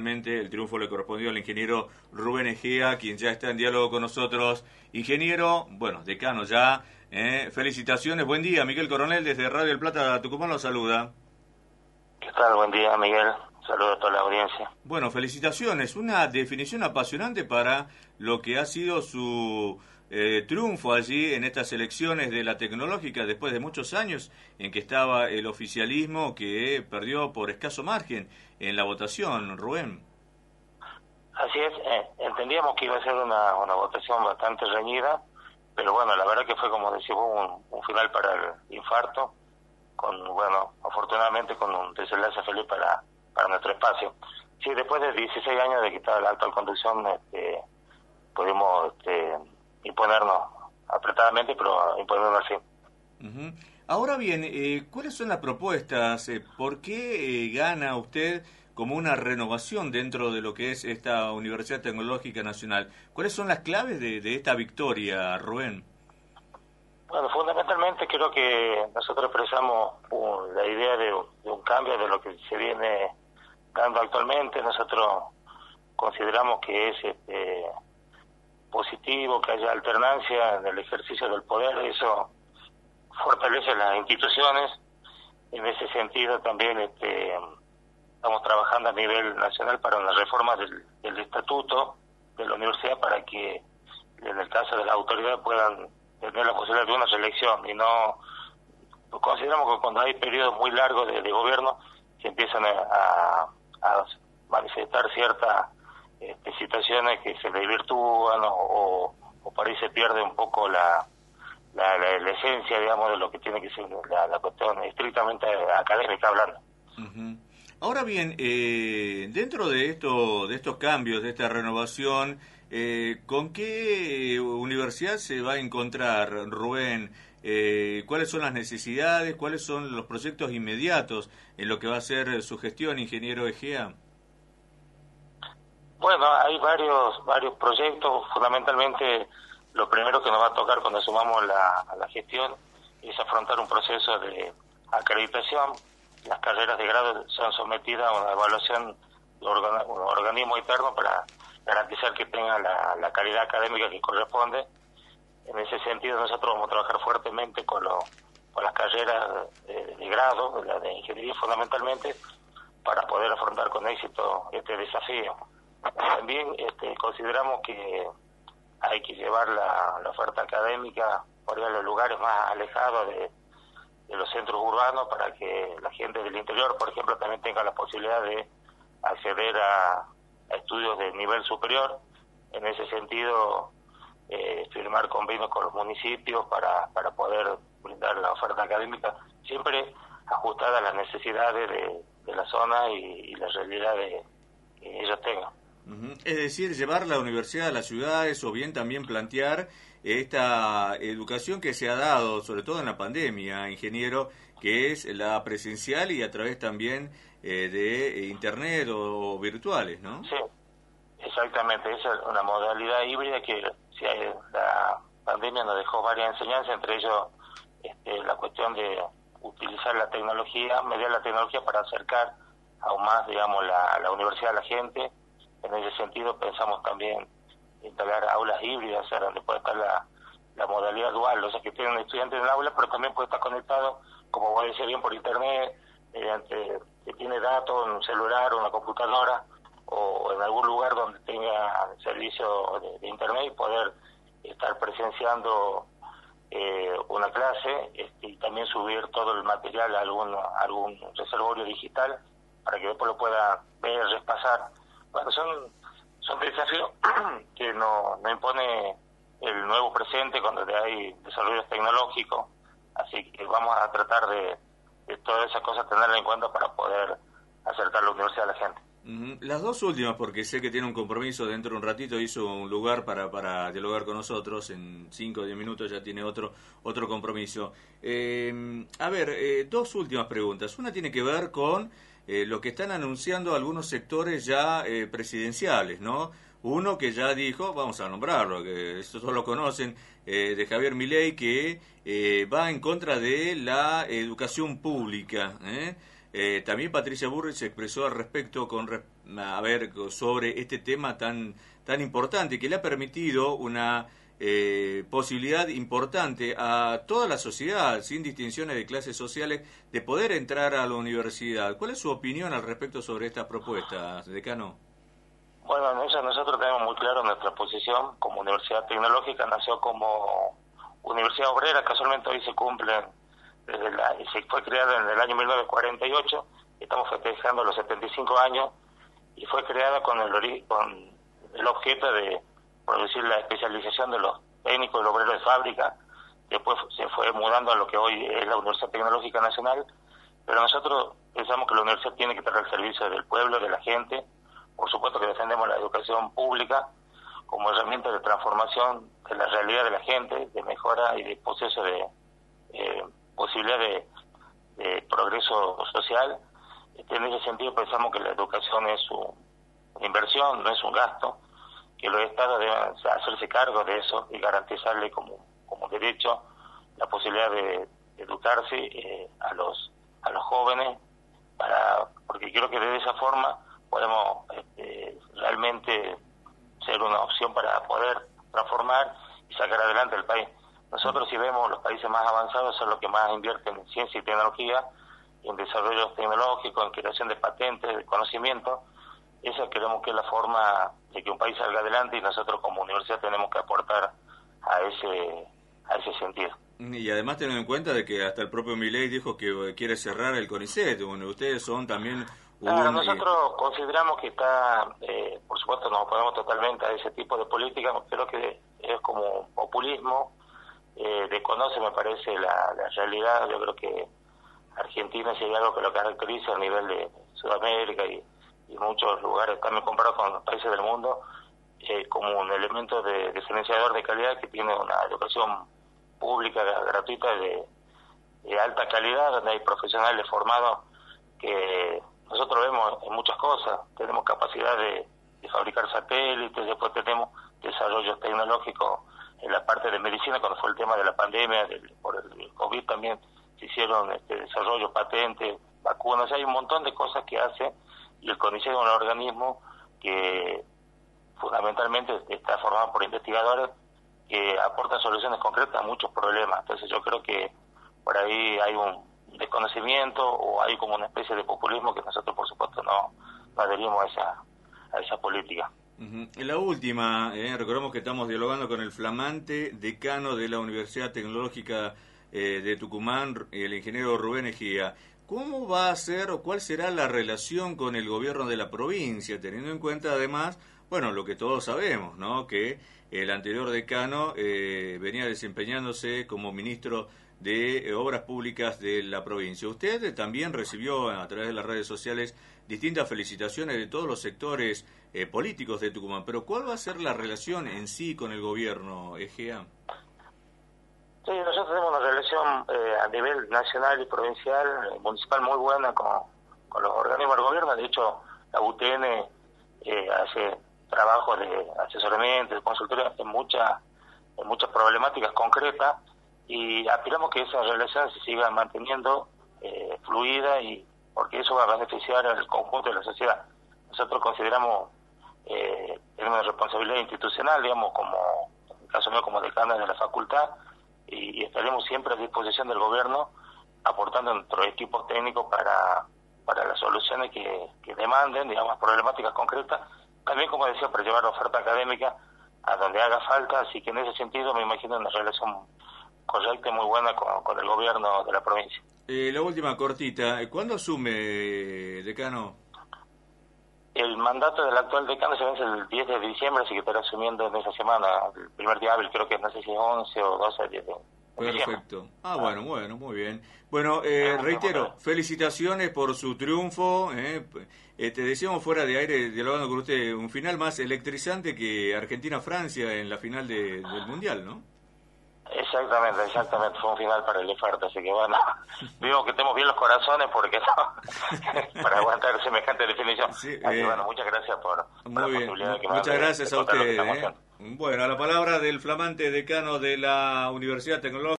finalmente el triunfo le correspondió al ingeniero Rubén Egea, quien ya está en diálogo con nosotros. Ingeniero, bueno, decano ya, felicitaciones, buen día. Miguel Coronel desde Radio El Plata, Tucumán, lo saluda. ¿Qué tal? Buen día, Miguel. Saludos a toda la audiencia. Bueno, felicitaciones. Una definición apasionante para lo que ha sido su triunfo allí en estas elecciones de la tecnológica después de muchos años en que estaba el oficialismo que perdió por escaso margen en la votación, Rubén. Así es, entendíamos que iba a ser una votación bastante reñida, pero bueno, la verdad que fue, como decimos, un final para el infarto, afortunadamente con un desenlace feliz para nuestro espacio. Sí, después de 16 años de quitar la actual conducción, pudimos imponernos apretadamente, pero imponernos al fin. Uh-huh. Ahora bien, ¿cuáles son las propuestas? ¿Por qué gana usted como una renovación dentro de lo que es esta Universidad Tecnológica Nacional? ¿Cuáles son las claves de esta victoria, Rubén? Bueno, fundamentalmente creo que nosotros expresamos la idea de un cambio de lo que se viene dando actualmente. Nosotros consideramos que es positivo que haya alternancia en el ejercicio del poder. Eso fortalece las instituciones. En ese sentido también estamos trabajando a nivel nacional para una reforma del estatuto de la universidad para que en el caso de las autoridades puedan tener la posibilidad de una reelección, y no consideramos que cuando hay periodos muy largos de gobierno se empiezan a manifestar ciertas situaciones que se desvirtúan o por ahí se pierde un poco la esencia, digamos, de lo que tiene que ser la cuestión estrictamente académica hablando. Uh-huh. Ahora bien, dentro de estos cambios, de esta renovación, ¿con qué universidad se va a encontrar, Rubén? ¿Cuáles son las necesidades? ¿Cuáles son los proyectos inmediatos en lo que va a ser su gestión, ingeniero Egea? Bueno, hay varios proyectos. Fundamentalmente, lo primero que nos va a tocar cuando asumamos a la gestión es afrontar un proceso de acreditación. Las carreras de grado son sometidas a una evaluación de un organismo interno para garantizar que tengan la calidad académica que corresponde. En ese sentido, nosotros vamos a trabajar fuertemente con las carreras de grado, la de ingeniería fundamentalmente, para poder afrontar con éxito este desafío. También consideramos que hay que llevar la oferta académica por ahí a los lugares más alejados de los centros urbanos para que la gente del interior, por ejemplo, también tenga la posibilidad de acceder a estudios de nivel superior. En ese sentido, firmar convenios con los municipios para poder brindar la oferta académica, siempre ajustada a las necesidades de la zona y las realidades que ellos tengan. Uh-huh. Es decir, llevar la universidad a las ciudades o bien también plantear esta educación que se ha dado, sobre todo en la pandemia, ingeniero, que es la presencial y a través también de internet o virtuales, ¿no? Sí, exactamente. Esa es una modalidad híbrida que la pandemia nos dejó varias enseñanzas, entre ellos la cuestión de utilizar la tecnología, mediar la tecnología para acercar aún más, digamos, la universidad a la gente. En ese sentido pensamos también instalar aulas híbridas, o sea, donde puede estar la modalidad dual, o sea, que tienen estudiantes en el aula, pero también puede estar conectado, como vos decías bien, por internet, mediante que tiene datos en un celular o una computadora, o en algún lugar donde tenga servicio de internet y poder estar presenciando una clase y también subir todo el material a algún reservorio digital para que después lo pueda ver, repasar. Bueno, son desafíos que no impone el nuevo presente cuando hay desarrollos tecnológicos, así que vamos a tratar de todas esas cosas tenerlas en cuenta para poder acercar la universidad a la gente. Uh-huh. Las dos últimas, porque sé que tiene un compromiso dentro de un ratito, hizo un lugar para dialogar con nosotros, en 5 o 10 minutos ya tiene otro compromiso. Dos últimas preguntas. Una tiene que ver con lo que están anunciando algunos sectores ya presidenciales, ¿no? Uno que ya dijo, vamos a nombrarlo, que esto todos lo conocen, de Javier Milei, que va en contra de la educación pública, también Patricia Bullrich se expresó al respecto sobre este tema tan importante que le ha permitido una posibilidad importante a toda la sociedad, sin distinciones de clases sociales, de poder entrar a la universidad. ¿Cuál es su opinión al respecto sobre estas propuestas, decano? Bueno, en eso nosotros tenemos muy claro nuestra posición como Universidad Tecnológica. Nació como Universidad Obrera, casualmente hoy se cumplen, se fue creada en el año 1948, estamos festejando los 75 años, y fue creada con el objeto de producir la especialización de los técnicos y los obreros de fábrica. Después se fue mudando a lo que hoy es la Universidad Tecnológica Nacional, pero nosotros pensamos que la universidad tiene que estar al servicio del pueblo, de la gente. Por supuesto que defendemos la educación pública como herramienta de transformación de la realidad de la gente, de mejora y de proceso de posibilidad de progreso social. En ese sentido pensamos que la educación es una inversión, no es un gasto, que los estados deben hacerse cargo de eso y garantizarle como derecho la posibilidad de educarse a los jóvenes, porque creo que de esa forma podemos realmente ser una opción para poder transformar y sacar adelante el país. Nosotros, si vemos, los países más avanzados son los que más invierten en ciencia y tecnología, en desarrollo tecnológico, en creación de patentes, de conocimiento. Esa creemos que es la forma de que un país salga adelante, y nosotros como universidad tenemos que aportar a ese sentido. Y además teniendo en cuenta de que hasta el propio Milei dijo que quiere cerrar el CONICET. Bueno, ustedes son también nosotros consideramos que está, por supuesto nos oponemos totalmente a ese tipo de política. Creo que es como populismo, desconoce, me parece, la realidad. Yo creo que Argentina, si hay algo que lo caracteriza a nivel de Sudamérica y muchos lugares, también comparado con los países del mundo, como un elemento de diferenciador de calidad, que tiene una educación pública gratuita de alta calidad, donde hay profesionales formados que nosotros vemos en muchas cosas. Tenemos capacidad de fabricar satélites, después tenemos desarrollos tecnológicos en la parte de medicina. Cuando fue el tema de la pandemia, por el COVID, también se hicieron desarrollos, patentes, vacunas. Hay un montón de cosas que hace, y el CONICET es un organismo que fundamentalmente está formado por investigadores que aportan soluciones concretas a muchos problemas. Entonces yo creo que por ahí hay un desconocimiento, o hay como una especie de populismo, que nosotros por supuesto no adherimos a esa política. En la última, recordemos que estamos dialogando con el flamante decano de la Universidad Tecnológica de Tucumán, el ingeniero Rubén Ejía. ¿Cómo va a ser o cuál será la relación con el gobierno de la provincia, teniendo en cuenta además, bueno, lo que todos sabemos, ¿no?, que el anterior decano venía desempeñándose como ministro de Obras Públicas de la provincia? Usted también recibió a través de las redes sociales distintas felicitaciones de todos los sectores políticos de Tucumán, pero ¿cuál va a ser la relación en sí con el gobierno, Ejea? Sí, nosotros tenemos una relación a nivel nacional y provincial, municipal, muy buena con los organismos del gobierno. De hecho, la UTN hace trabajo de asesoramiento, de consultoría en muchas problemáticas concretas, y aspiramos que esa relación se siga manteniendo fluida, y porque eso va a beneficiar al conjunto de la sociedad. Nosotros consideramos tenemos una responsabilidad institucional, digamos, como en el caso mío como decano de la facultad, y estaremos siempre a disposición del gobierno, aportando nuestros equipos técnicos para las soluciones que demanden, digamos, problemáticas concretas. También, como decía, para llevar la oferta académica a donde haga falta. Así que en ese sentido me imagino una relación correcta y muy buena con el gobierno de la provincia. La última cortita, ¿cuándo asume, decano? El mandato del actual decano se vence el 10 de diciembre, así que estará asumiendo en esa semana, el primer día hábil, creo que no sé si es 11 o 12 de diciembre. Perfecto. Bueno, muy bien. Bueno, reitero, felicitaciones por su triunfo. Te decíamos fuera de aire, dialogando con usted, un final más electrizante que Argentina-Francia en la final del Mundial, ¿no? Exactamente, fue un final para el infarto, así que bueno, digo que tenemos bien los corazones porque no, para aguantar semejante definición. Sí, así que bueno, muchas gracias por la posibilidad que me muchas gracias a ustedes. Bueno, a la palabra del flamante decano de la Universidad Tecnológica.